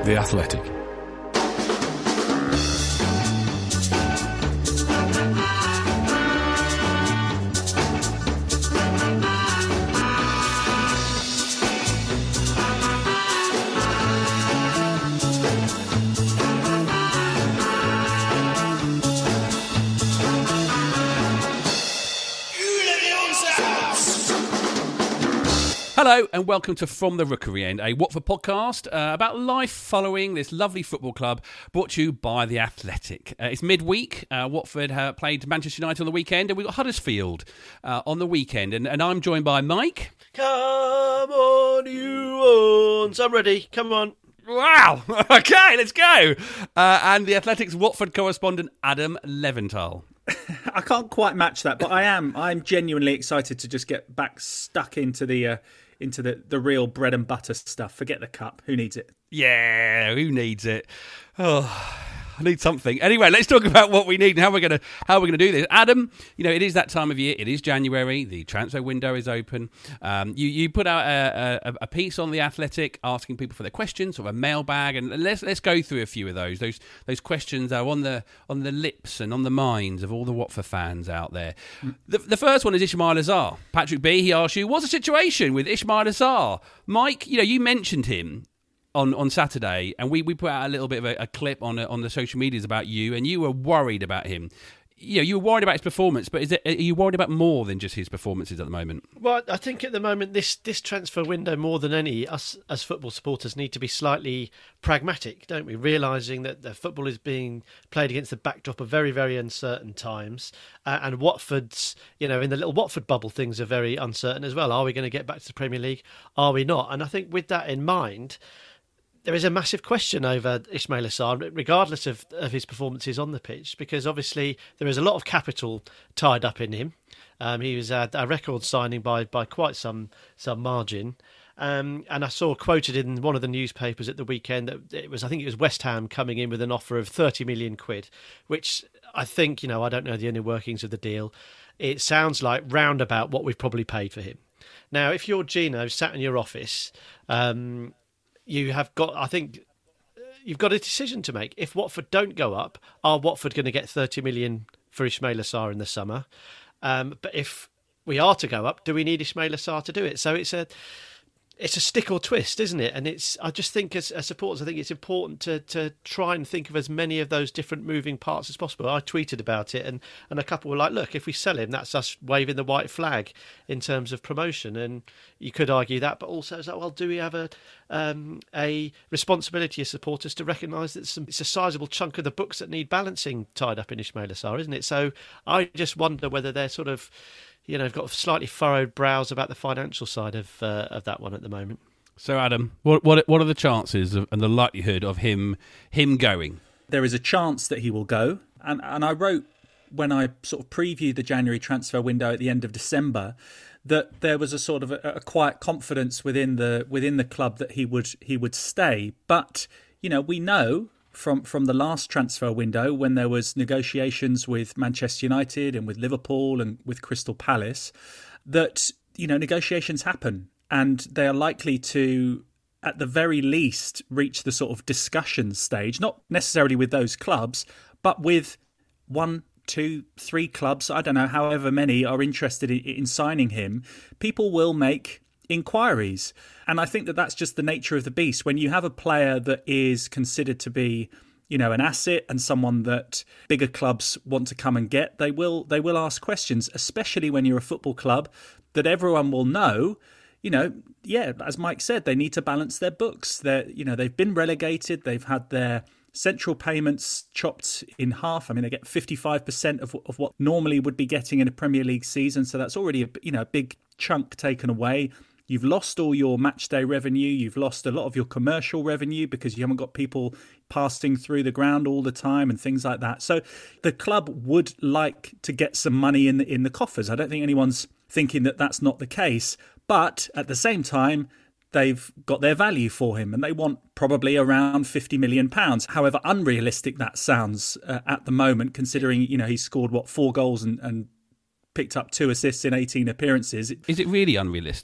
The Athletic. Hello and welcome to From the Rookery End, a Watford podcast about life following this lovely football club, brought to you by The Athletic. It's midweek. Watford played Manchester United on the weekend, and we've got Huddersfield on the weekend. And I'm joined by Mike. Come on, you ons. I'm ready. Come on. Wow. Okay, let's go. And The Athletic's Watford correspondent, Adam Leventhal. I can't quite match that, but I'm genuinely excited to just get back stuck into the real bread and butter stuff. Forget the cup. Who needs it? Yeah, who needs it? Oh, I need something. Anyway, let's talk about what we need and how we're gonna do this. Adam, you know, it is that time of year. It is January. The transfer window is open. You put out a piece on The Athletic asking people for their questions, sort of a mailbag, and let's go through a few of those. Those questions are on the lips and on the minds of all the Watford fans out there. The first one is Ismaila Sarr. Patrick B, he asked you, what's the situation with Ismaila Sarr? Mike, you know, you mentioned him on Saturday, and we put out a little bit of a clip on the social medias about you, and you were worried about him. You know, you were worried about his performance, but are you worried about more than just his performances at the moment? Well, I think at the moment, this transfer window, more than any, us as football supporters need to be slightly pragmatic, don't we? Realising that the football is being played against the backdrop of very, very uncertain times, and Watford's, you know, in the little Watford bubble, things are very uncertain as well. Are we going to get back to the Premier League? Are we not? And I think with that in mind, there is a massive question over Ismaila Sarr, regardless of his performances on the pitch, because obviously there is a lot of capital tied up in him. He was a record signing by quite some margin. And I saw quoted in one of the newspapers at the weekend that I think it was West Ham coming in with an offer of 30 million quid, which I think, you know, I don't know the inner workings of the deal. It sounds like roundabout what we've probably paid for him. Now, if you're Gino sat in your office, you've got a decision to make. If Watford don't go up, are Watford going to get 30 million for Ismaila Sarr in the summer? But if we are to go up, do we need Ismaila Sarr to do it? So it's a stick or twist, isn't it? And I just think as supporters, I think it's important to try and think of as many of those different moving parts as possible. I tweeted about it, and a couple were like, look, if we sell him, that's us waving the white flag in terms of promotion. And you could argue that, but also it's like, well, do we have a responsibility as supporters to recognise that it's a sizable chunk of the books that need balancing tied up in Ismaila Sarr, isn't it? So I just wonder whether they're sort of, you know, got slightly furrowed brows about the financial side of that one at the moment. So, Adam, what are the chances and the likelihood of him going? There is a chance that he will go, and I wrote when I sort of previewed the January transfer window at the end of December that there was a sort of a quiet confidence within the club that he would stay. But you know, we know from the last transfer window, when there was negotiations with Manchester United and with Liverpool and with Crystal Palace, that, you know, negotiations happen and they are likely to, at the very least, reach the sort of discussion stage, not necessarily with those clubs, but with 1, 2, 3 clubs, I don't know, however many are interested in signing him. People will make inquiries. And I think that that's just the nature of the beast. When you have a player that is considered to be, you know, an asset and someone that bigger clubs want to come and get, they will ask questions, especially when you're a football club that everyone will know. You know, yeah, as Mike said, they need to balance their books. They've been relegated. They've had their central payments chopped in half. I mean, they get 55% of what normally would be getting in a Premier League season. So that's already a big chunk taken away. You've lost all your match day revenue. You've lost a lot of your commercial revenue because you haven't got people passing through the ground all the time and things like that. So the club would like to get some money in the coffers. I don't think anyone's thinking that that's not the case. But at the same time, they've got their value for him and they want probably around £50 million. However unrealistic that sounds at the moment, considering, you know, he's scored, 4 goals and picked up 2 assists in 18 appearances. Is it really unrealistic?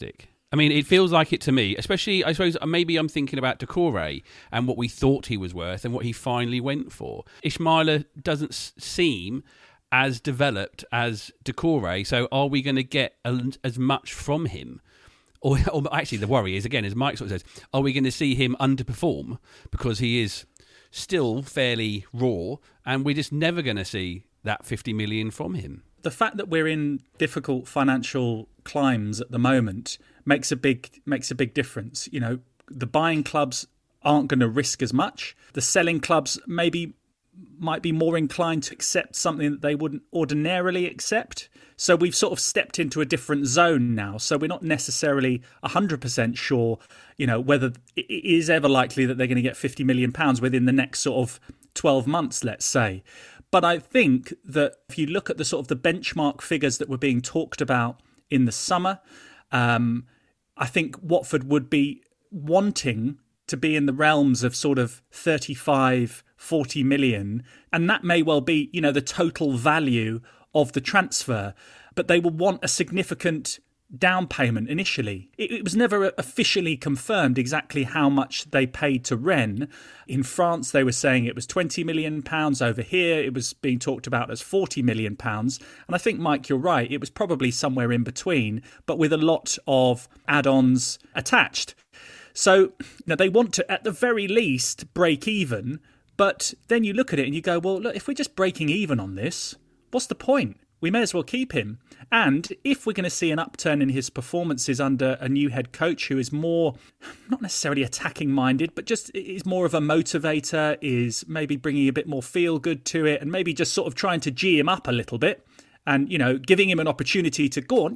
I mean, it feels like it to me, especially, I suppose, maybe I'm thinking about Doucouré and what we thought he was worth and what he finally went for. Ismaila doesn't seem as developed as Doucouré, so are we going to get as much from him? Or actually, the worry is, again, as Mike sort of says, are we going to see him underperform because he is still fairly raw and we're just never going to see that 50 million from him? The fact that we're in difficult financial climes at the moment makes a big difference. You know, the buying clubs aren't going to risk as much. The selling clubs might be more inclined to accept something that they wouldn't ordinarily accept. So we've sort of stepped into a different zone now. So we're not necessarily 100% sure, you know, whether it is ever likely that they're going to get £50 million within the next sort of 12 months, let's say. But I think that if you look at the sort of the benchmark figures that were being talked about in the summer, I think Watford would be wanting to be in the realms of sort of 35, 40 million. And that may well be, you know, the total value of the transfer. But they will want a significant down payment initially. It was never officially confirmed exactly how much they paid to Rennes. In France, they were saying it was £20 million. Over here, it was being talked about as £40 million. And I think, Mike, you're right. It was probably somewhere in between, but with a lot of add-ons attached. So they want to, at the very least, break even. But then you look at it and you go, well, look, if we're just breaking even on this, what's the point? We may as well keep him. And if we're going to see an upturn in his performances under a new head coach who is more, not necessarily attacking minded, but just is more of a motivator, is maybe bringing a bit more feel good to it and maybe just sort of trying to G him up a little bit and, you know, giving him an opportunity to go,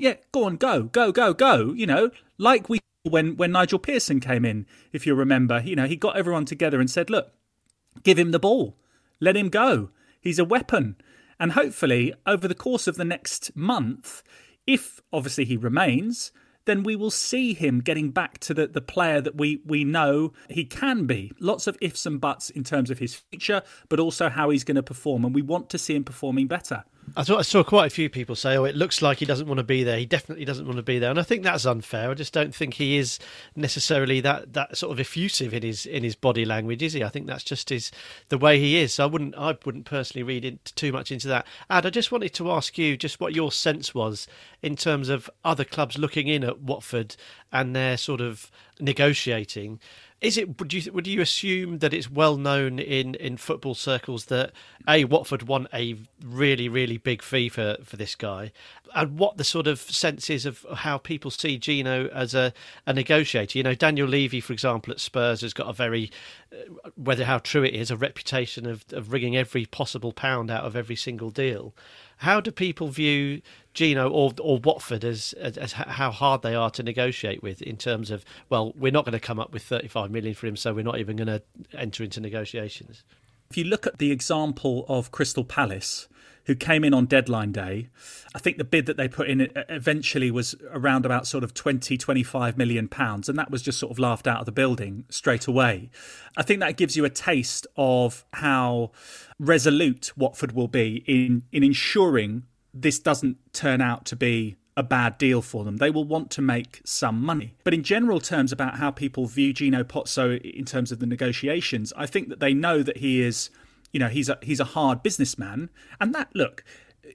go, you know, like we when Nigel Pearson came in, if you remember, you know, he got everyone together and said, look, give him the ball, let him go. He's a weapon. And hopefully, over the course of the next month, if obviously he remains, then we will see him getting back to the player that we know he can be. Lots of ifs and buts in terms of his future, but also how he's going to perform. And we want to see him performing better. I saw quite a few people say, it looks like he doesn't want to be there. He definitely doesn't want to be there. And I think that's unfair. I just don't think he is necessarily that sort of effusive in his body language, is he? I think that's just the way he is. So I wouldn't personally read too much into that. Ad, I just wanted to ask you just what your sense was in terms of other clubs looking in at Watford and their sort of negotiating. Would you assume that it's well known in football circles that Watford want a really, really big fee for this guy, and what the sort of sense is of how people see Gino as a negotiator? You know, Daniel Levy, for example, at Spurs has got a very, whether how true it is, a reputation of wringing every possible pound out of every single deal. How do people view Gino or Watford as how hard they are to negotiate with in terms of, well, we're not going to come up with 35 million for him, so we're not even going to enter into negotiations? If you look at the example of Crystal Palace, who came in on deadline day, I think the bid that they put in eventually was around about sort of 20-25 million pounds, and that was just sort of laughed out of the building straight away. I think that gives you a taste of how resolute Watford will be in ensuring this doesn't turn out to be a bad deal for them. They will want to make some money. But in general terms about how people view Gino Pozzo in terms of the negotiations, I think that they know that he is, you know, he's a hard businessman. And that, look,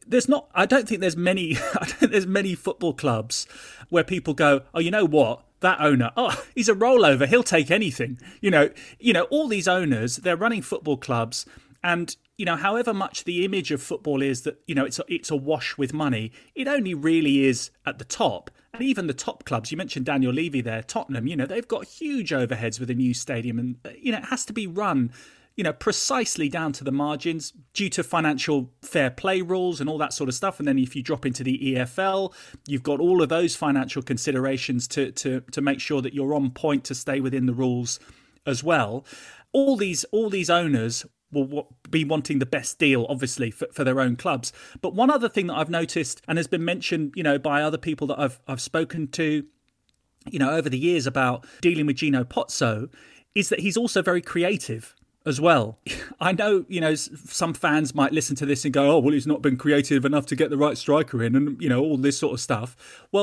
I don't think there's many football clubs where people go, oh, you know what? That owner, he's a rollover. He'll take anything. You know, all these owners, they're running football clubs, and you know, however much the image of football is that, you know, it's a wash with money, it only really is at the top. And even the top clubs, you mentioned Daniel Levy there, Tottenham, you know, they've got huge overheads with a new stadium, and you know, it has to be run, you know, precisely down to the margins due to financial fair play rules and all that sort of stuff. And then if you drop into the EFL, you've got all of those financial considerations to make sure that you're on point to stay within the rules as well. All these owners will be wanting the best deal, obviously, for their own clubs. But one other thing that I've noticed and has been mentioned, you know, by other people that I've spoken to, you know, over the years about dealing with Gino Pozzo, is that he's also very creative as well. I know, you know, some fans might listen to this and go, oh, well, he's not been creative enough to get the right striker in and, you know, all this sort of stuff. Well,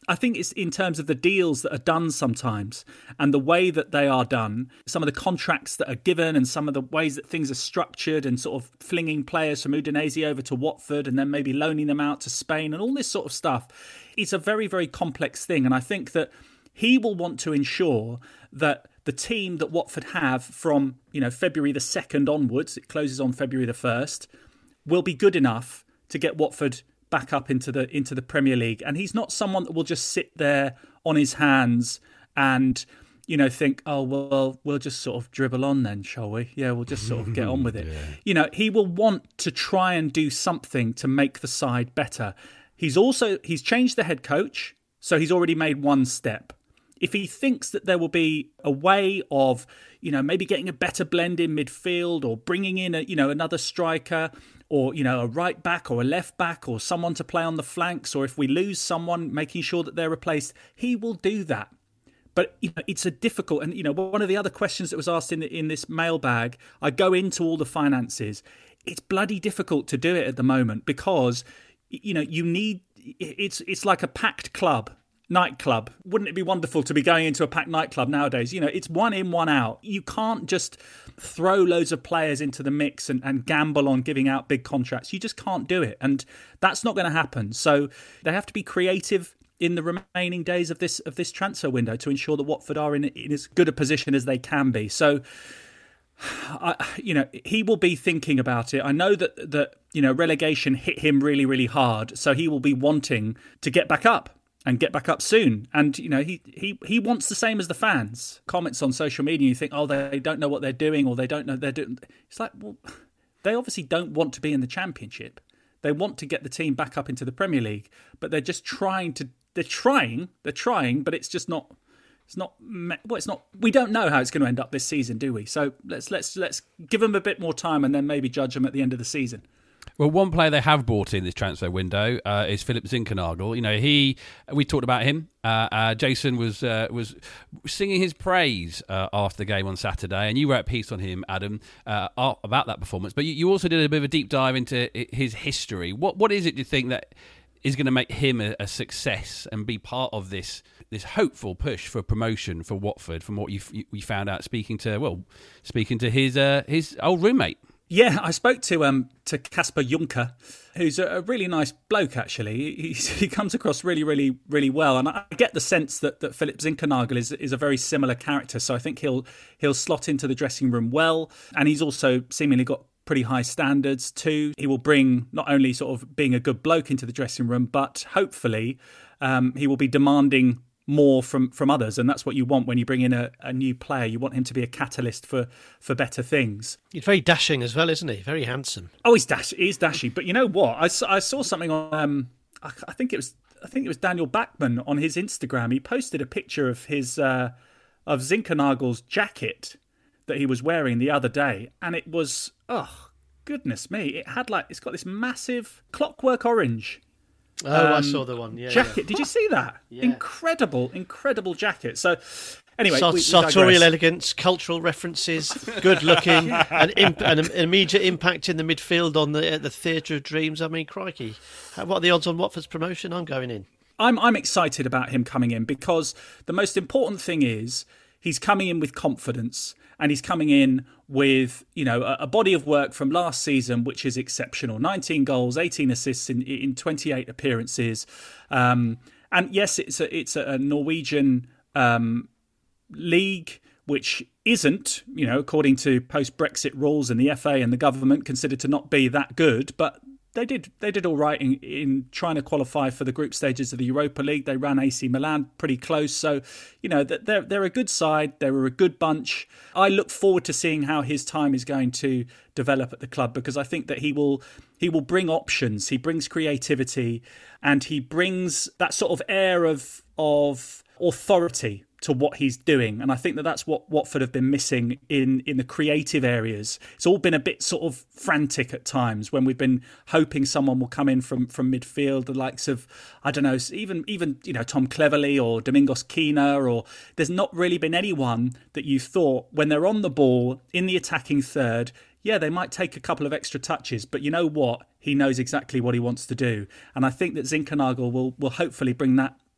I think it's in terms of the deals that are done sometimes and the way that they are done, some of the contracts that are given and some of the ways that things are structured and sort of flinging players from Udinese over to Watford and then maybe loaning them out to Spain and all this sort of stuff. It's a very, very complex thing. And I think that he will want to ensure that the team that Watford have from, February the 2nd onwards, it closes on February the 1st, will be good enough to get Watford back up into the Premier League. And he's not someone that will just sit there on his hands and, think, oh, well, we'll just sort of dribble on then, shall we? Yeah, we'll just sort of get on with it. Yeah. He will want to try and do something to make the side better. He's changed the head coach, so he's already made one step. If he thinks that there will be a way of, maybe getting a better blend in midfield or bringing in another striker or, a right back or a left back or someone to play on the flanks, or if we lose someone, making sure that they're replaced, he will do that. But it's a difficult, and one of the other questions that was asked in this mailbag, I go into all the finances. It's bloody difficult to do it at the moment because you need, it's like a packed nightclub. Wouldn't it be wonderful to be going into a packed nightclub nowadays? It's one in, one out. You can't just throw loads of players into the mix and gamble on giving out big contracts. You just can't do it. And that's not going to happen. So they have to be creative in the remaining days of this transfer window to ensure that Watford are in as good a position as they can be. So he will be thinking about it. I know that relegation hit him really, really hard. So he will be wanting to get back up. And get back up soon. And, he wants the same as the fans. Comments on social media, you think, oh, they don't know what they're doing or they don't know they're doing. It's like, well, they obviously don't want to be in the Championship. They want to get the team back up into the Premier League. But they're just they're trying, but it's just not, we don't know how it's going to end up this season, do we? So let's give them a bit more time and then maybe judge them at the end of the season. Well, one player they have brought in this transfer window is Philip Zinkernagel. We talked about him. Jason was singing his praise after the game on Saturday, and you wrote a piece on him, Adam, about that performance. But you also did a bit of a deep dive into his history. What is it you think that is going to make him a success and be part of this hopeful push for promotion for Watford? From what you found out speaking to his old roommate. Yeah, I spoke to Kasper Juncker, who's a really nice bloke, actually. He comes across really, really, really well. And I get the sense that Philip Zinkernagel is a very similar character. So I think he'll slot into the dressing room well. And he's also seemingly got pretty high standards too. He will bring not only sort of being a good bloke into the dressing room, but hopefully he will be demanding more from others, and that's what you want when you bring in a new player. You want him to be a catalyst for better things. He's very dashing as well, isn't he? Very handsome. Oh, he's dashy. But you know what? I saw something on. I think it was Daniel Bachmann on his Instagram. He posted a picture of his of Zinkernagel's jacket that he was wearing the other day, and it was, oh goodness me! It's got this massive clockwork orange. Oh, I saw the one. Yeah, jacket. Yeah. Did you see that? Yeah. Incredible jacket. So, anyway, sartorial elegance, cultural references, good looking, an immediate impact in the midfield on the Theatre of Dreams. I mean, crikey, what are the odds on Watford's promotion? I'm going in. I'm excited about him coming in because the most important thing is he's coming in with confidence. And he's coming in with, a body of work from last season, which is exceptional. 19 goals, 18 assists in 28 appearances. And yes, it's a Norwegian league, which isn't, according to post-Brexit rules and the FA and the government, considered to not be that good. But they did all right in trying to qualify for the group stages of the Europa League. They ran AC Milan pretty close. So, they're a good side. They're a good bunch. I look forward to seeing how his time is going to develop at the club, because I think that he will bring options. He brings creativity, and he brings that sort of air of authority to what he's doing. And I think that that's what Watford have been missing in the creative areas. It's all been a bit sort of frantic at times when we've been hoping someone will come in from midfield, the likes of, I don't know, even Tom Cleverley or Domingos Quina, or there's not really been anyone that you thought when they're on the ball in the attacking third, yeah, they might take a couple of extra touches, but you know what? He knows exactly what he wants to do. And I think that Zinkernagel will hopefully bring that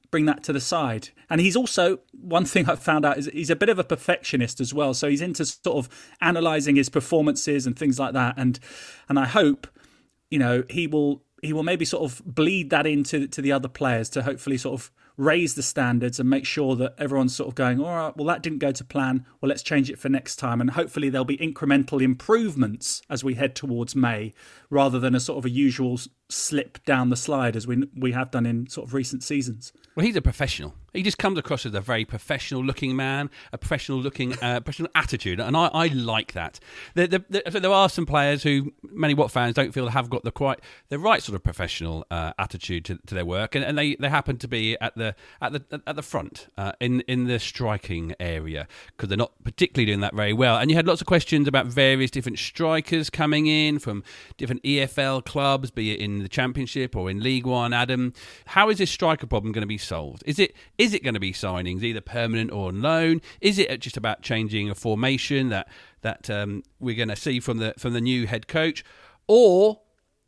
that to the side. And he's also, one thing I've found out is he's a bit of a perfectionist as well. So he's into sort of analysing his performances and things like that. And I hope, he will maybe sort of bleed that into the other players to hopefully sort of raise the standards and make sure that everyone's sort of going, all right, well, that didn't go to plan. Well, let's change it for next time. And hopefully there'll be incremental improvements as we head towards May, rather than a sort of a usual slip down the slide as we have done in sort of recent seasons. Well, he's a professional. He just comes across as a very professional-looking man, a professional-looking professional attitude, and I like that. There are some players who many Wat fans don't feel have got the right sort of professional attitude to their work, and they happen to be at the front in the striking area, because they're not particularly doing that very well. And you had lots of questions about various different strikers coming in from different EFL clubs, be it in the Championship or in League One. Adam, how is this striker problem going to be solved? Is it going to be signings, either permanent or on loan? Is it just about changing a formation that we're going to see from the new head coach, or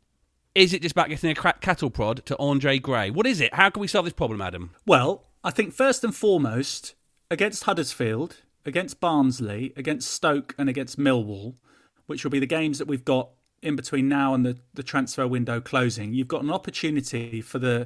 is it just about getting a cattle prod to Andre Gray? What is it? How can we solve this problem, Adam? Well, I think first and foremost, against Huddersfield, against Barnsley, against Stoke and against Millwall, which will be the games that we've got in between now and the transfer window closing, you've got an opportunity for the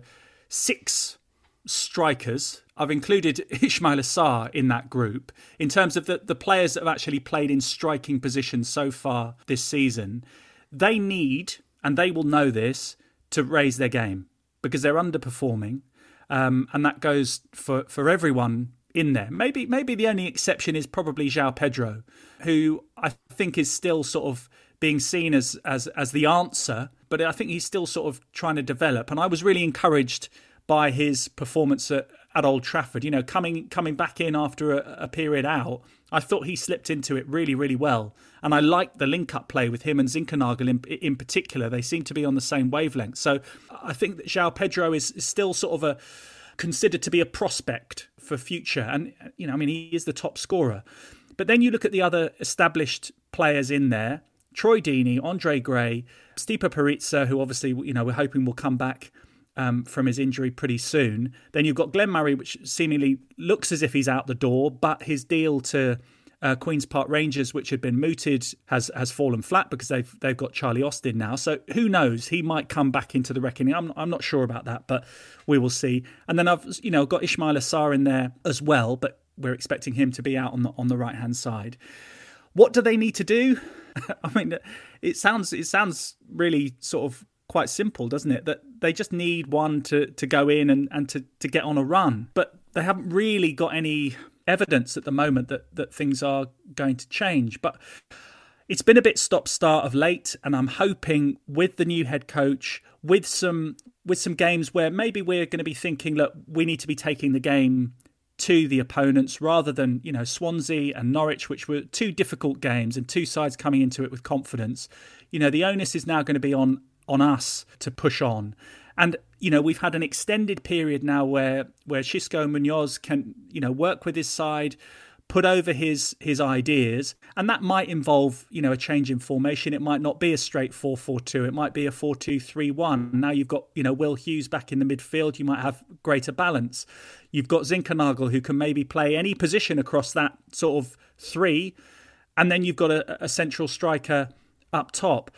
6 strikers. I've included Ismaila Sarr in that group in terms of the players that have actually played in striking positions so far this season. They need, and they will know this, to raise their game because they're underperforming, and that goes for everyone in there. Maybe the only exception is probably João Pedro, who I think is still sort of being seen as the answer, but I think he's still sort of trying to develop. And I was really encouraged by his performance at Old Trafford. Coming back in after a period out, I thought he slipped into it really, really well. And I liked the link-up play with him and Zinkernagel in particular. They seem to be on the same wavelength. So I think that João Pedro is still sort of considered to be a prospect for future. And, he is the top scorer. But then you look at the other established players in there, Troy Deeney, Andre Gray, Stipe Perica, who obviously, we're hoping will come back from his injury pretty soon. Then you've got Glenn Murray, which seemingly looks as if he's out the door, but his deal to Queen's Park Rangers, which had been mooted, has fallen flat because they've got Charlie Austin now. So who knows? He might come back into the reckoning. I'm not sure about that, but we will see. And then I've got Ismaila Sarr in there as well, but we're expecting him to be out on the right hand side. What do they need to do? I mean, it sounds really sort of quite simple, doesn't it? That they just need one to go in and to get on a run. But they haven't really got any evidence at the moment that things are going to change. But it's been a bit stop-start of late, and I'm hoping with the new head coach, with some games where maybe we're going to be thinking, look, we need to be taking the game to the opponents rather than, Swansea and Norwich, which were 2 difficult games and 2 sides coming into it with confidence. The onus is now going to be on us to push on. And, we've had an extended period now where Xisco Munoz can, work with his side, put over his ideas, and that might involve, a change in formation. It might not be a straight 4-4-2. It might be a 4-2-3-1. Now you've got, Will Hughes back in the midfield. You might have greater balance. You've got Zinkernagel, who can maybe play any position across that sort of 3. And then you've got a central striker up top.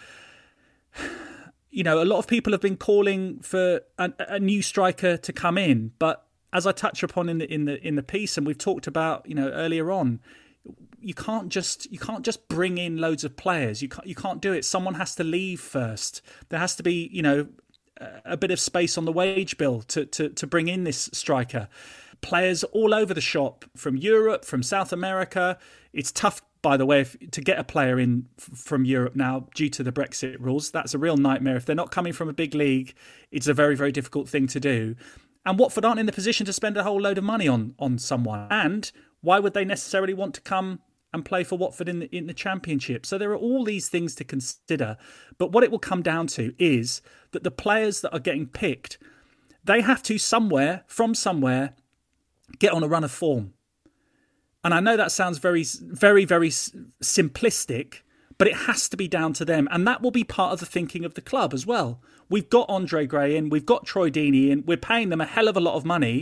A lot of people have been calling for a new striker to come in, but as I touch upon in the piece, and we've talked about earlier on, you can't just bring in loads of players. You can't do it. Someone has to leave first. There has to be a bit of space on the wage bill to bring in this striker. Players all over the shop from Europe, from South America. It's tough, by the way, to get a player in from Europe now due to the Brexit rules. That's a real nightmare. If they're not coming from a big league, it's a very, very difficult thing to do. And Watford aren't in the position to spend a whole load of money on someone. And why would they necessarily want to come and play for Watford in the Championship? So there are all these things to consider. But what it will come down to is that the players that are getting picked, they have to somewhere get on a run of form. And I know that sounds very, very, very simplistic, but it has to be down to them. And that will be part of the thinking of the club as well. we've got Andre Gray in, we've got Troy Deeney in, we're paying them a hell of a lot of money.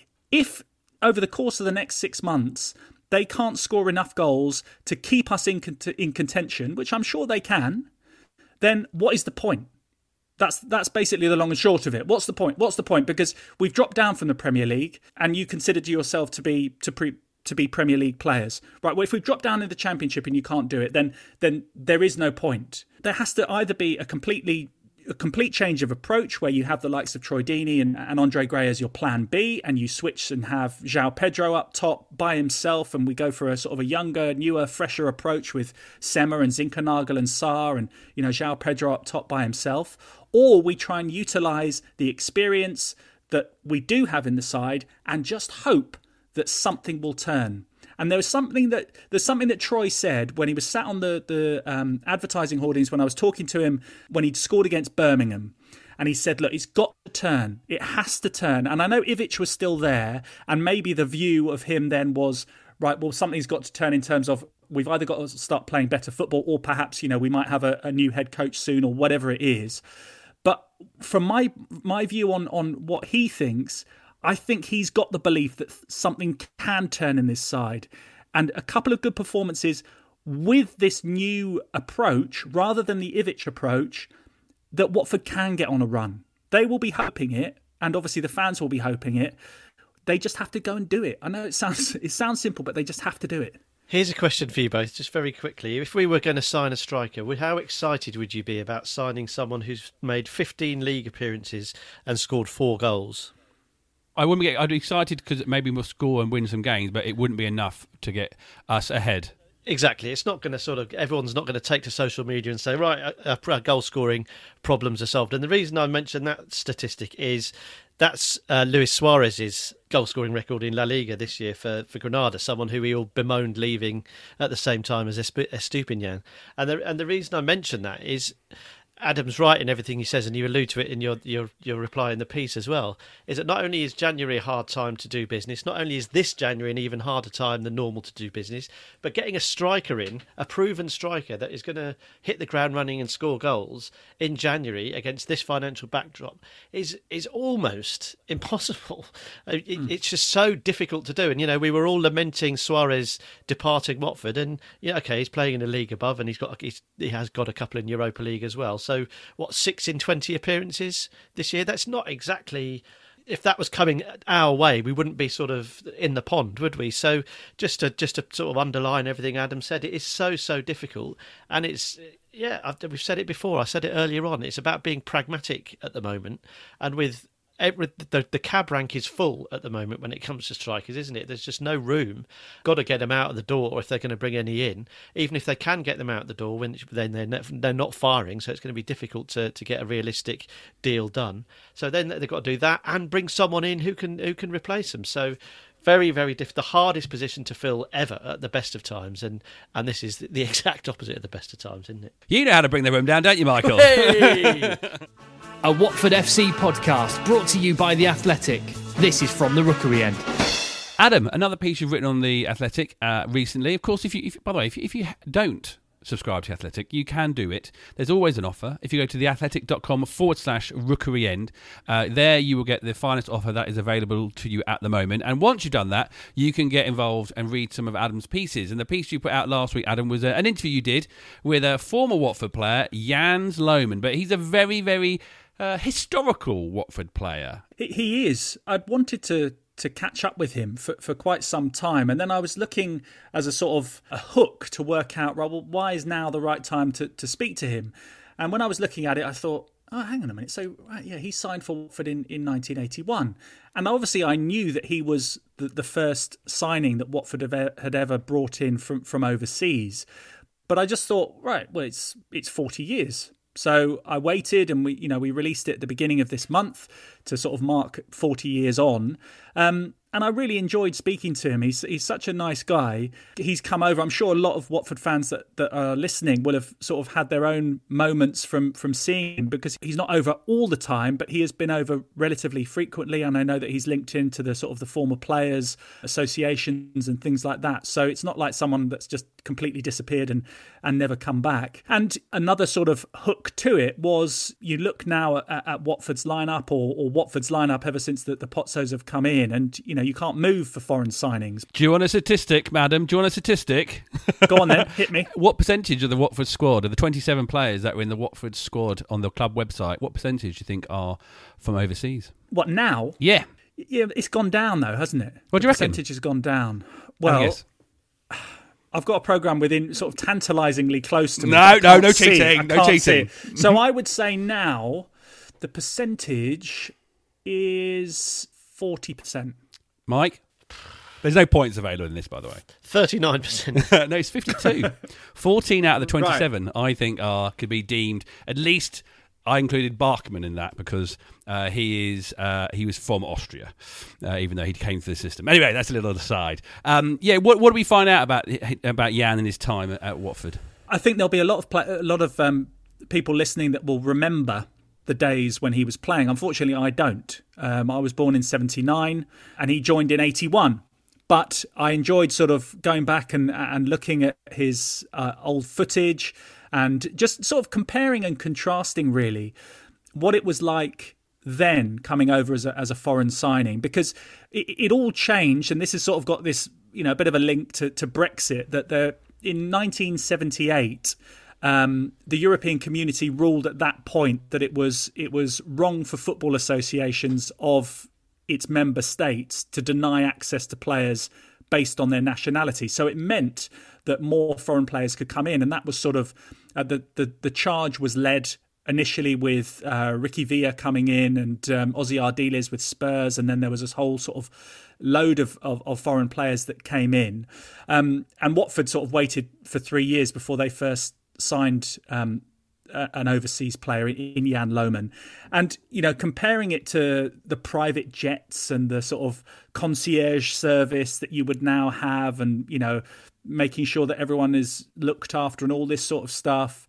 If over the course of the next 6 months they can't score enough goals to keep us in contention, which I'm sure they can, then what is the point? That's basically the long and short of it. What's the point? Because we've dropped down from the Premier League, and you consider yourself to be Premier League players, right? Well, if we've dropped down in the Championship and you can't do it, then there is no point. There has to either be a complete change of approach where you have the likes of Troy Deeney and Andre Gray as your plan B, and you switch and have João Pedro up top by himself, and we go for a sort of a younger, newer, fresher approach with Sema and Zinkernagel and Sarr, and João Pedro up top by himself. Or we try and utilise the experience that we do have in the side and just hope that something will turn. And there's something that Troy said when he was sat on the advertising hoardings when I was talking to him when he'd scored against Birmingham. And he said, look, it's got to turn. It has to turn. And I know Ivic was still there, and maybe the view of him then was, right, well, something's got to turn in terms of we've either got to start playing better football, or perhaps, we might have a new head coach soon, or whatever it is. But from my view on what he thinks, I think he's got the belief that something can turn in this side. And a couple of good performances with this new approach, rather than the Ivic approach, that Watford can get on a run. They will be hoping it, and obviously the fans will be hoping it. They just have to go and do it. I know it sounds simple, but they just have to do it. Here's a question for you both, just very quickly. If we were going to sign a striker, how excited would you be about signing someone who's made 15 league appearances and scored 4 goals? I'd be excited because maybe we'll score and win some games, but it wouldn't be enough to get us ahead. Exactly. It's not going to everyone's not going to take to social media and say, right, our goal scoring problems are solved. And the reason I mention that statistic is that's Luis Suarez's goal scoring record in La Liga this year for Granada, someone who we all bemoaned leaving at the same time as Estupiñán. And the reason I mention that is Adam's right in everything he says, and you allude to it in your reply in the piece as well, is that not only is January a hard time to do business, not only is this January an even harder time than normal to do business, but getting a striker in, a proven striker that is going to hit the ground running and score goals in January against this financial backdrop is almost impossible. It's just so difficult to do. And, we were all lamenting Suarez departing Watford, and, okay, he's playing in a league above, and he has got a couple in Europa League as well. So, 6 in 20 appearances this year? That's not exactly... If that was coming our way, we wouldn't be sort of in the pond, would we? So, just to sort of underline everything Adam said, it is so difficult. And it's... Yeah, we've said it before. I said it earlier on. It's about being pragmatic at the moment. And with... The cab rank is full at the moment when it comes to strikers, isn't it? There's just no room. Got to get them out of the door if they're going to bring any in. Even if they can get them out the door, then they're not firing, so it's going to be difficult to get a realistic deal done. So then they've got to do that and bring someone in who can replace them. So very, very difficult. The hardest position to fill ever at the best of times, and this is the exact opposite of the best of times, isn't it? You know how to bring the room down, don't you, Michael? Hey! A Watford FC podcast brought to you by The Athletic. This is From the Rookery End. Adam, another piece you've written on The Athletic recently. Of course, if you don't subscribe to The Athletic, you can do it. There's always an offer. If you go to theathletic.com/rookery end, there you will get the finest offer that is available to you at the moment. And once you've done that, you can get involved and read some of Adam's pieces. And the piece you put out last week, Adam, was an interview you did with a former Watford player, Jans Lohman. But he's a very, very historical Watford player. He is. I'd wanted to catch up with him for quite some time, and then I was looking as a sort of a hook to work out, well, why is now the right time to speak to him? And when I was looking at it, I thought, oh, hang on a minute. So, right, yeah, he signed for Watford in 1981. And obviously I knew that he was the first signing that Watford had ever brought in from overseas. But I just thought, right, well, it's 40 years. So I waited, and we released it at the beginning of this month to sort of mark 40 years on. And And I really enjoyed speaking to him. He's such a nice guy. He's come over. I'm sure a lot of Watford fans that are listening will have sort of had their own moments from seeing him, because he's not over all the time, but he has been over relatively frequently. And I know that he's linked into the sort of the former players associations and things like that. So it's not like someone that's just completely disappeared and never come back. And another sort of hook to it was, you look now at Watford's lineup or Watford's lineup ever since the Pozzos have come in, and you can't move for foreign signings. Do you want a statistic, madam? Do you want a statistic? Go on then, hit me. What percentage of the Watford squad, of the 27 players that were in the Watford squad on the club website, what percentage do you think are from overseas? What, now? Yeah. Yeah, it's gone down though, hasn't it? What do you reckon? The percentage has gone down. Well, I've got a programme within sort of tantalisingly close to me. No cheating. No cheating. So I would say now the percentage is 40%. Mike? There's no points available in this, by the way. 39%. No, it's 52. 14 out of the 27, right, I think could be deemed, at least I included Barkman in that, because he was from Austria, even though he came through the system. Anyway, that's a little aside. What do we find out about Jan and his time at Watford? I think there'll be a lot of people listening that will remember the days when he was playing. Unfortunately, I don't. I was born in 79 and he joined in 81. But I enjoyed sort of going back and looking at his old footage and just sort of comparing and contrasting really what it was like then coming over as a foreign signing, because it all changed. And this has sort of got this, a bit of a link to Brexit, that in 1978, the European Community ruled at that point that it was wrong for football associations of its member states to deny access to players based on their nationality. So it meant that more foreign players could come in, and that was sort of the charge was led initially with Ricky Villa coming in and Ozzy Ardiles with Spurs, and then there was this whole sort of load of foreign players that came in, and Watford sort of waited for 3 years before they first signed an overseas player in Jan Lohman. And, comparing it to the private jets and the sort of concierge service that you would now have, and, making sure that everyone is looked after and all this sort of stuff.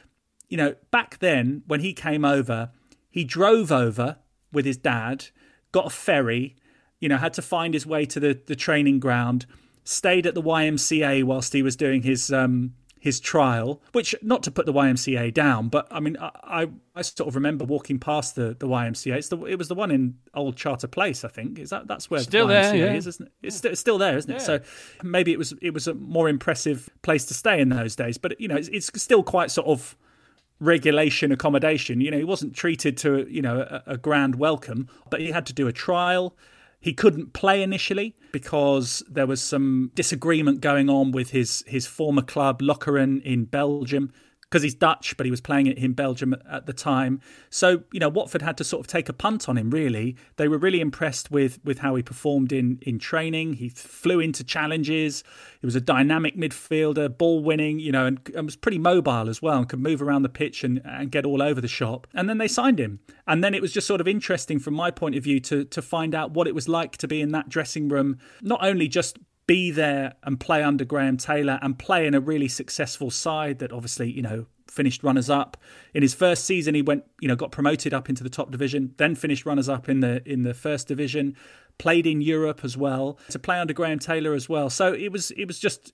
Back then, when he came over, he drove over with his dad, got a ferry, had to find his way to the training ground, stayed at the YMCA whilst he was doing his trial, which, not to put the YMCA down, but I mean, I sort of remember walking past the YMCA. It was the one in Old Charter Place, I think. That's where still the YMCA there, is, isn't it? It's still there, isn't it? So maybe it was a more impressive place to stay in those days. But it's still quite sort of regulation accommodation. He wasn't treated to a grand welcome, but he had to do a trial. He couldn't play initially because there was some disagreement going on with his former club, Lokeren, in Belgium, because he's Dutch, but he was playing it in Belgium at the time. So, Watford had to sort of take a punt on him, really. They were really impressed with how he performed in training. He flew into challenges. He was a dynamic midfielder, ball winning, and was pretty mobile as well, and could move around the pitch and get all over the shop. And then they signed him. And then it was just sort of interesting from my point of view to find out what it was like to be in that dressing room, not only just be there and play under Graham Taylor and play in a really successful side that obviously, finished runners-up. In his first season, he went, got promoted up into the top division, then finished runners-up in the first division, played in Europe as well, to play under Graham Taylor as well. So it was just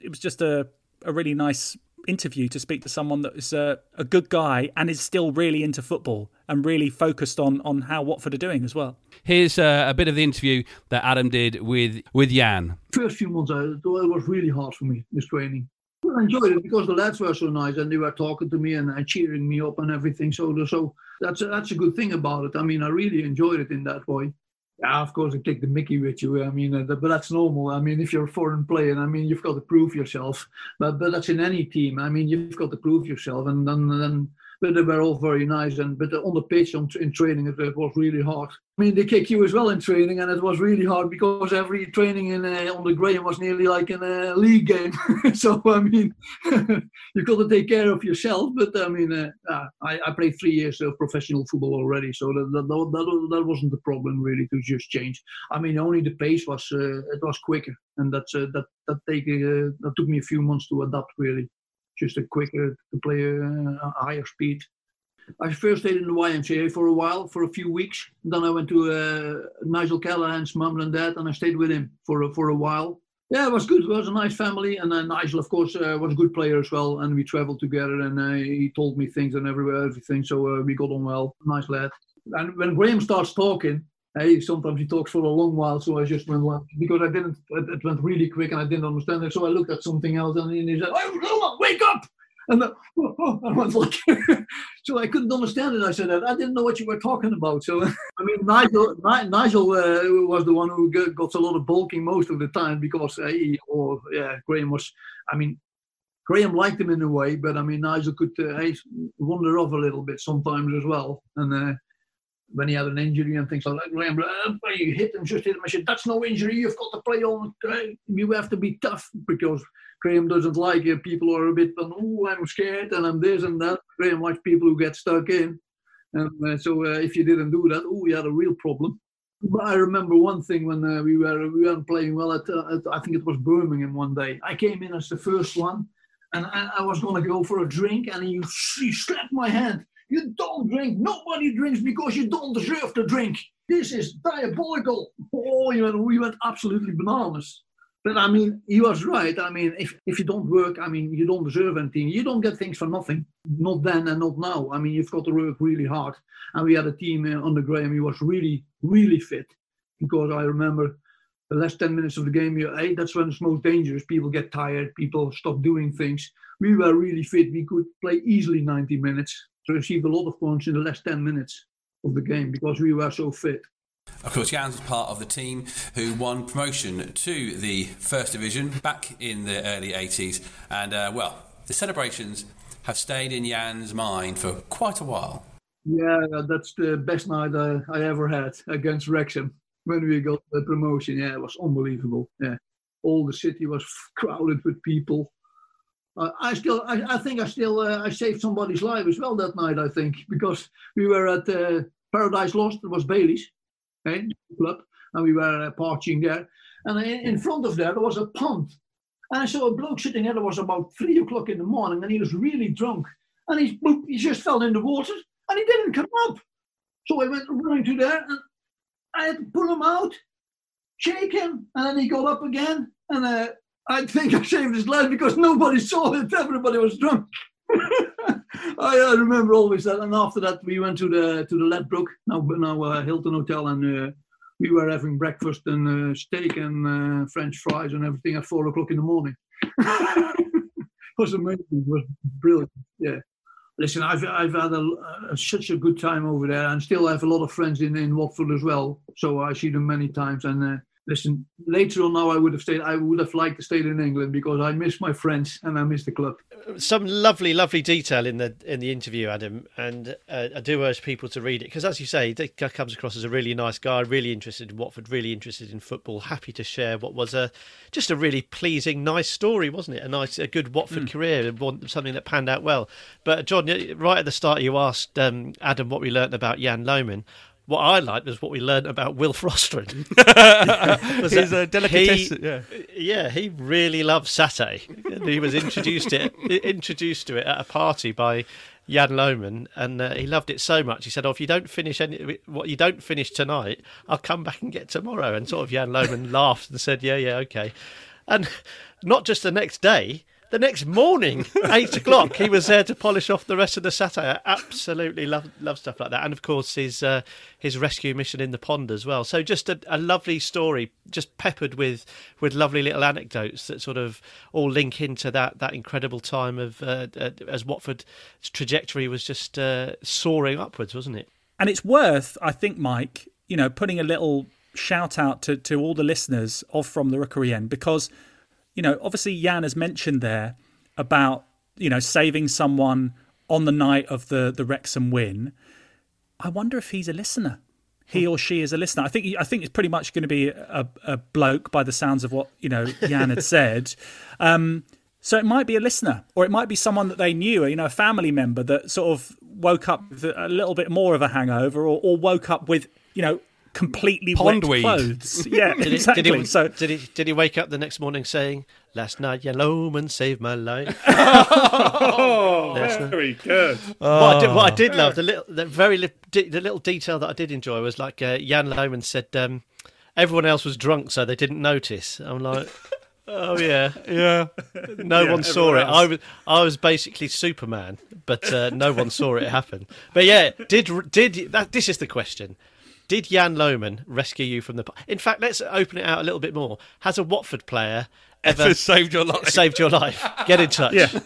a really nice interview to speak to someone that is a good guy and is still really into football and really focused on how Watford are doing as well. Here's a bit of the interview that Adam did with Jan. First few months, it was really hard for me, this training. I enjoyed it because the lads were so nice and they were talking to me and cheering me up and everything. So that's a good thing about it. I mean, I really enjoyed it in that way. Yeah, of course, I take the mickey with you. I mean, but that's normal. I mean, if you're a foreign player, I mean, you've got to prove yourself. But that's in any team. I mean, you've got to prove yourself. And then but they were all very nice. But on the pitch, in training, it was really hard. I mean, they kick you as well in training, and it was really hard because every training on the Graham was nearly like in a league game. So, I mean, you've got to take care of yourself. But, I mean, I played 3 years of professional football already, so that wasn't the problem, really, to just change. I mean, only the pace was quicker, and that took me a few months to adapt, really. Just to play a higher speed. I first stayed in the YMCA for a while, for a few weeks. Then I went to Nigel Callahan's mum and dad, and I stayed with him for a while. Yeah, it was good. It was a nice family, and Nigel, of course, was a good player as well. And we travelled together, and he told me things and everything. So we got on well. Nice lad. And when Graham starts talking, sometimes he talks for a long while. So I just went because it went really quick, and I didn't understand it. So I looked at something else, and he said, "Oh, wake up!" And I was like, so I couldn't understand it. I said, I didn't know what you were talking about. So, I mean, Nigel was the one who got a lot of bulking most of the time because, Graham was, I mean, Graham liked him in a way, but I mean, Nigel could wander off a little bit sometimes as well. And when he had an injury and things like that, Graham, you hit him, just hit him. I said, that's no injury. You've got to play on. You have to be tough because Graham doesn't like people who are a bit, I'm scared and I'm this and that. Graham likes people who get stuck in. And so if you didn't do that, we had a real problem. But I remember one thing when we weren't playing well at I think it was Birmingham one day. I came in as the first one, and I was going to go for a drink, and he slapped my hand. You don't drink. Nobody drinks because you don't deserve to drink. This is diabolical. We went absolutely bananas. But I mean, he was right. I mean, if you don't work, I mean, you don't deserve anything. You don't get things for nothing. Not then and not now. I mean, you've got to work really hard. And we had a team under Graham. He was really, really fit. Because I remember the last 10 minutes of the game, that's when it's most dangerous. People get tired. People stop doing things. We were really fit. We could play easily 90 minutes. To receive a lot of points in the last 10 minutes of the game because we were so fit. Of course, Jans was part of the team who won promotion to the First Division back in the early 80s. And, the celebrations have stayed in Jan's mind for quite a while. Yeah, that's the best night I ever had against Wrexham when we got the promotion. Yeah, it was unbelievable. Yeah, all the city was crowded with people. I think I saved somebody's life as well that night, I think, because we were at Paradise Lost. It was Bailey's club, and we were partying there. And in front of there was a pond. And I saw a bloke sitting there. It was about 3 o'clock in the morning, and he was really drunk. And he just fell in the water, and he didn't come up. So I went running to there, and I had to pull him out, shake him, and then he got up again. And I think I saved his life because nobody saw it. Everybody was drunk. I remember always that. And after that, we went to the Ledbrook, now Hilton Hotel, and we were having breakfast and steak and French fries and everything at 4 o'clock in the morning. It was amazing. It was brilliant. Yeah. Listen, I've had such a good time over there, and still have a lot of friends in Watford as well. So I see them many times. And listen, later on now I would have liked to stay in England because I miss my friends and I miss the club. Some lovely detail in the interview, Adam, and I do urge people to read it because, as you say, Dick comes across as a really nice guy, really interested in Watford, really interested in football, happy to share what was just a really pleasing, nice story, wasn't it? A good Watford career, something that panned out well. But John, right at the start, you asked Adam what we learnt about Jan Lohmann. What I liked was what we learned about Wilf Rostron. His delicatessen. Yeah, he really loved satay. He was introduced to it at a party by Jan Lohmann, and he loved it so much. He said, if you don't finish what you don't finish tonight, I'll come back and get tomorrow. And sort of Jan Lohmann laughed and said, yeah, okay. And not just the next day, the next morning, 8 o'clock, he was there to polish off the rest of the satire. Absolutely love stuff like that. And, of course, his rescue mission in the pond as well. So just a lovely story, just peppered with lovely little anecdotes that sort of all link into that incredible time of as Watford's trajectory was just soaring upwards, wasn't it? And it's worth, I think, Mike, putting a little shout out to all the listeners of From the Rookery End because... obviously Jan has mentioned there about, saving someone on the night of the Wrexham win. I wonder if he's a listener. He or she is a listener. I think it's pretty much going to be a bloke by the sounds of what Jan had said. So it might be a listener, or it might be someone that they knew, a family member that sort of woke up with a little bit more of a hangover, or woke up with completely Pondweed. wet clothes. Yeah, exactly. Did he wake up the next morning saying, "Last night, Jan Lohmann saved my life"? Very good. What I did love, the little detail that I did enjoy was like Jan Lohmann said, everyone else was drunk, so they didn't notice. I'm like, oh yeah. No one saw it. I was basically Superman, but no one saw it happen. But yeah, this is the question. Did Jan Lohmann rescue you from the... In fact, let's open it out a little bit more. Has a Watford player ever saved your life? Saved your life? Get in touch. Yeah.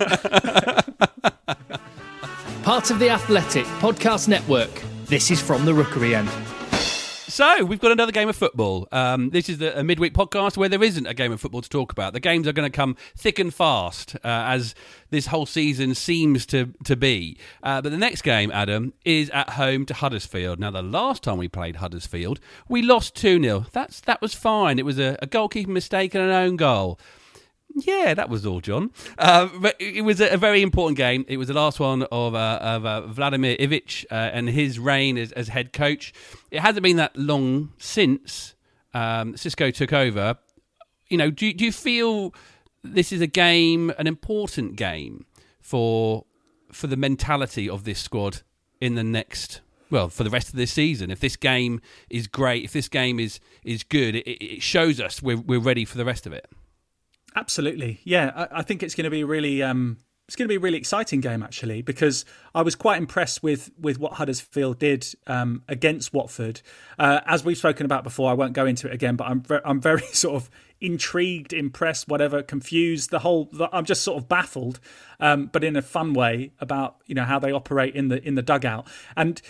Part of the Athletic Podcast Network. This is From the Rookery End. So, we've got another game of football. This is a midweek podcast where there isn't a game of football to talk about. The games are going to come thick and fast, as this whole season seems to be. But the next game, Adam, is at home to Huddersfield. Now, the last time we played Huddersfield, we lost 2-0. That was fine. It was a goalkeeping mistake and an own goal. Yeah, that was all, John. But it was a very important game. It was the last one of Vladimir Ivic and his reign as head coach. It hasn't been that long since Xisco took over. Do you feel this is an important game for the mentality of this squad in the next... Well, for the rest of this season? If this game is great, if this game is good, it shows us we're ready for the rest of it. Absolutely, yeah. I think it's going to be really, it's going to be a really exciting game actually, because I was quite impressed with what Huddersfield did against Watford. As we've spoken about before, I won't go into it again, but I'm very sort of intrigued, impressed, whatever, confused. I'm just sort of baffled, but in a fun way about how they operate in the dugout, and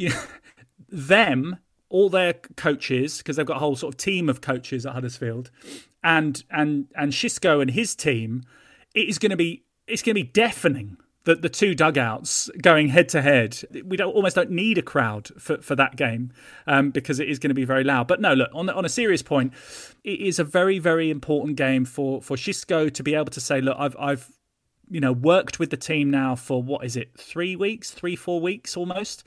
them. All their coaches, because they've got a whole sort of team of coaches at Huddersfield, and Xisco and his team, it's going to be deafening. The two dugouts going head to head. We almost don't need a crowd for that game because it is going to be very loud. But no, look, on a serious point, it is a very, very important game for Xisco to be able to say, look, I've worked with the team now for what is it, 3-4 weeks almost.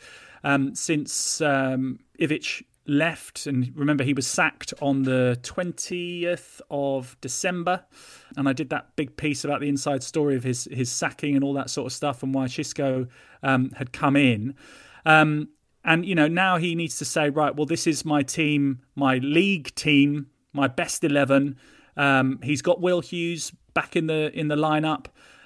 Since Ivic left, and remember he was sacked on the 20th of December, and I did that big piece about the inside story of his sacking and all that sort of stuff, and why Xisco had come in, and now he needs to say, right, well, this is my team, my league team, my best 11. He's got Will Hughes back in the lineup.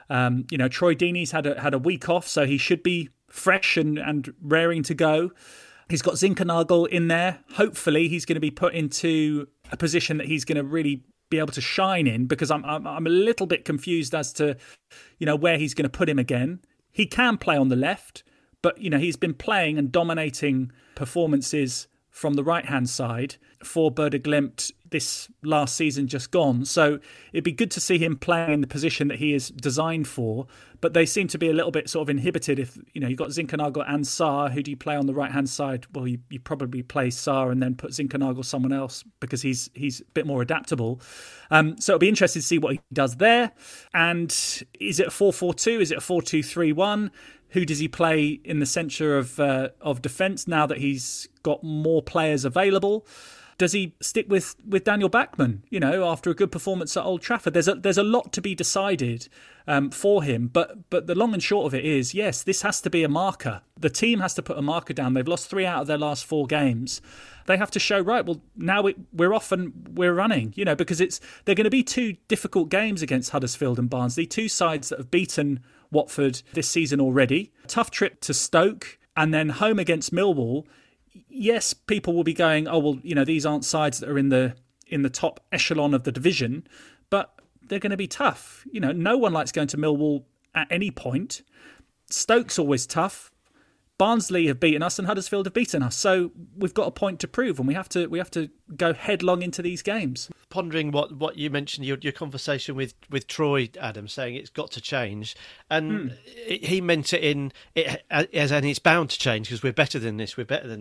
Troy Deeney's had a week off, so he should be fresh and raring to go. He's got Zinkernagel in there. Hopefully he's going to be put into a position that he's going to really be able to shine in, because I'm a little bit confused as to where he's going to put him again. He can play on the left, but he's been playing and dominating performances from the right-hand side for Werder Glimt this last season just gone. So it'd be good to see him playing in the position that he is designed for, but they seem to be a little bit sort of inhibited. If you've got Zinkernagel and Sarr, who do you play on the right-hand side? Well, you probably play Sarr and then put Zinkernagel someone else, because he's a bit more adaptable. So it'll be interesting to see what he does there. And is it a 4-4-2? Is it a 4-2-3-1? Who does he play in the centre of defence now that he's got more players available? Does he stick with Daniel Bachmann, after a good performance at Old Trafford? There's a lot to be decided for him, but the long and short of it is, yes, this has to be a marker. The team has to put a marker down. They've lost 3 out of their last 4 games. They have to show, right, well, now we're off and we're running, because they're going to be 2 difficult games against Huddersfield and Barnsley, 2 sides that have beaten Watford this season already. Tough trip to Stoke, and then home against Millwall. Yes, people will be going, oh, well, these aren't sides that are in the top echelon of the division, but they're going to be tough. No one likes going to Millwall at any point. Stoke's always tough. Barnsley have beaten us and Huddersfield have beaten us. So we've got a point to prove, and we have to go headlong into these games. Pondering what you mentioned, your conversation with Troy, Adam, saying it's got to change, and he meant it as in it's bound to change because we're better than this.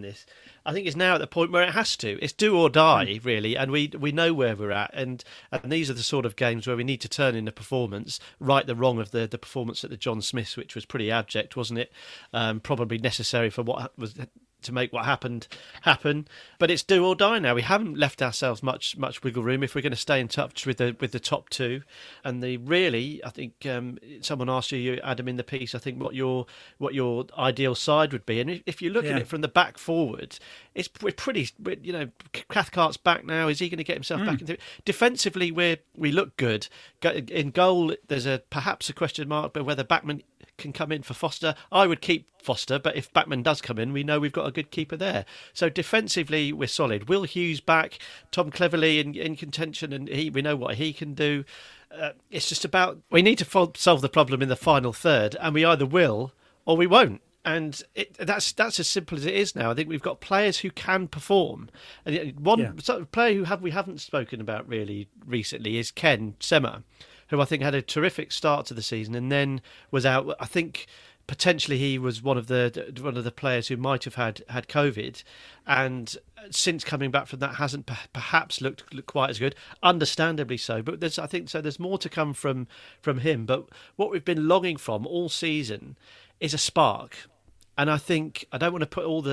I think it's now at the point where it has to. It's do or die, really, and we know where we're at. And these are the sort of games where we need to turn in the performance, right the wrong of the performance at the John Smiths, which was pretty abject, wasn't it? Probably necessary for what was to make what happened happen. But it's do or die now. We haven't left ourselves much wiggle room if we're going to stay in touch with the top two. And I think someone asked you, Adam, in the piece, I think what your ideal side would be. And if you look at it from the back forward, we're pretty. Cathcart's back now. Is he going to get himself back into it? Defensively, we look good. In goal, there's perhaps a question mark, but whether Bachmann can come in for Foster. I would keep Foster, but if Bachmann does come in, we know we've got a good keeper there. So defensively, we're solid. Will Hughes back, Tom Cleverley in contention, and we know what he can do. It's just about we need to solve the problem in the final third, and we either will or we won't. And that's as simple as it is now. I think we've got players who can perform. And sort of player we haven't spoken about really recently is Ken Sema, who I think had a terrific start to the season and then was out. I think potentially he was one of the players who might have had COVID, and since coming back from that hasn't perhaps looked quite as good. Understandably so, but there's more to come from him. But what we've been longing from all season is a spark. And I think I don't want to put all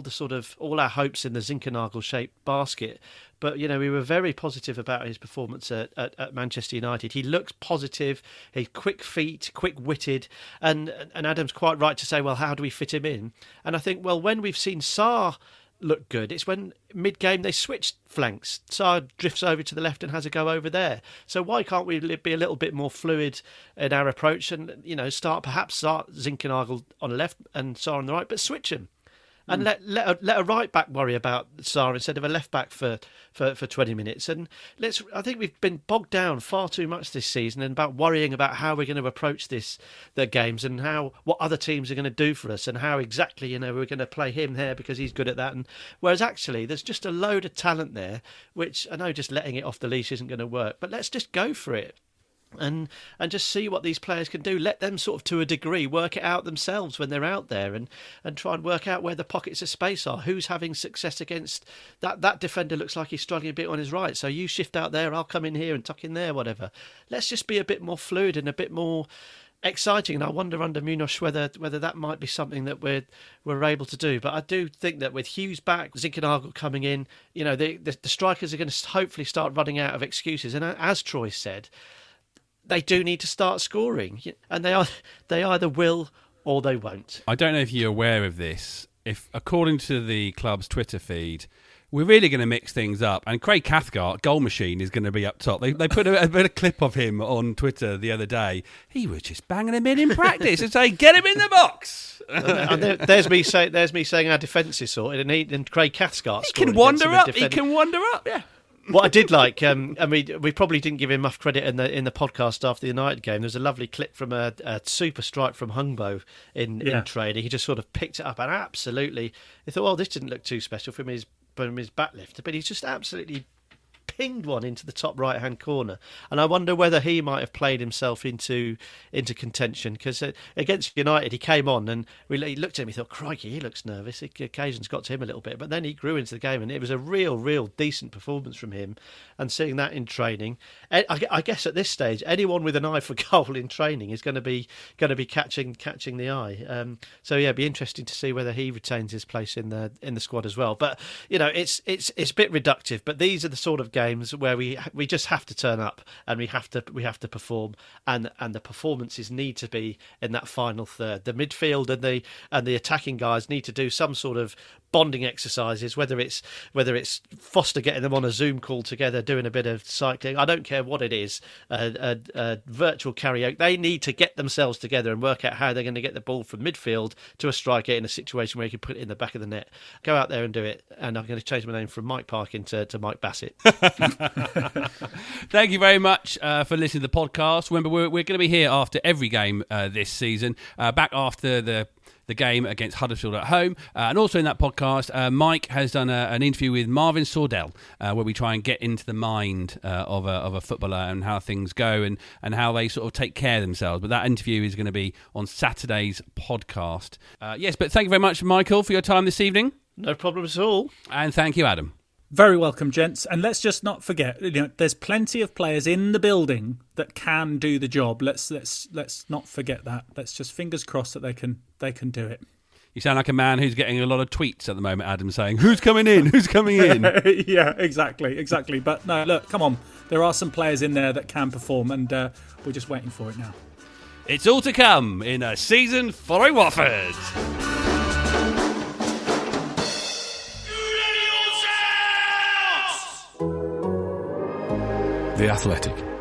our hopes in the Zinkernagel-shaped basket, but we were very positive about his performance at Manchester United. He looks positive. He's quick feet, quick-witted, and Adam's quite right to say, well, how do we fit him in? And I think, well, when we've seen Sarr look good, it's when mid-game they switched flanks. Sarr drifts over to the left and has a go over there. So why can't we be a little bit more fluid in our approach and start Zinkernagel on the left and Sarr on the right, but switch him and let a right back worry about Sarr instead of a left back for 20 minutes. And I think we've been bogged down far too much this season and about worrying about how we're going to approach the games and what other teams are going to do for us and how exactly we're going to play him there because he's good at that. And whereas actually there's just a load of talent there, which I know just letting it off the leash isn't going to work, but let's just go for it. And just see what these players can do. Let them sort of, to a degree, work it out themselves when they're out there and try and work out where the pockets of space are. Who's having success against that defender looks like he's struggling a bit on his right. So you shift out there, I'll come in here and tuck in there, whatever. Let's just be a bit more fluid and a bit more exciting. And I wonder under Munoz whether that might be something that we're able to do. But I do think that with Hughes back, Zinkernagel coming in, the strikers are going to hopefully start running out of excuses. And as Troy said, they do need to start scoring, and they either will or they won't. I don't know if you're aware of this. If, according to the club's Twitter feed, we're really going to mix things up, and Craig Cathcart, Goal Machine, is going to be up top. They put a bit of clip of him on Twitter the other day. He was just banging him in practice and saying, "Get him in the box." And there's me saying our defence is sorted, and Craig Cathcart. He can wander up. Yeah. What I did like, and we probably didn't give him enough credit in the podcast after the United game. There's a lovely clip from a super strike from Hungbo in training. He just sort of picked it up and absolutely, he thought, well, this didn't look too special from his back lift, but he's just absolutely pinged one into the top right hand corner. And I wonder whether he might have played himself into contention, because against United he came on and he looked at him, he thought, crikey, he looks nervous. The occasion's got to him a little bit, but then he grew into the game and it was a real decent performance from him. And seeing that in training, I guess at this stage anyone with an eye for goal in training is going to be catching the eye. So yeah, it'd be interesting to see whether he retains his place in the squad as well. But it's a bit reductive, but these are the sort of games where we just have to turn up and we have to perform, and the performances need to be in that final third. The midfield and the attacking guys need to do some sort of bonding exercises, whether it's Foster getting them on a Zoom call together, doing a bit of cycling. I don't care what it is, a virtual karaoke. They need to get themselves together and work out how they're going to get the ball from midfield to a striker in a situation where you can put it in the back of the net. Go out there and do it. And I'm going to change my name from Mike Parkin to Mike Bassett. Thank you very much for listening to the podcast. Remember, we're going to be here after every game this season, back after the the game against Huddersfield at home. And also in that podcast, Mike has done an interview with Marvin Sordell, where we try and get into the mind of a footballer and how things go and how they sort of take care of themselves. But that interview is going to be on Saturday's podcast. Yes, but thank you very much, Michael, for your time this evening. No problem at all. And thank you, Adam. Very welcome, gents. And let's just not forget, there's plenty of players in the building that can do the job. Let's not forget that. Let's just fingers crossed that they can do it. You sound like a man who's getting a lot of tweets at the moment, Adam, saying, "Who's coming in? Who's coming in?" Yeah, exactly. But no, look, come on. There are some players in there that can perform, and we're just waiting for it now. It's all to come in a season following Watford. The Athletic.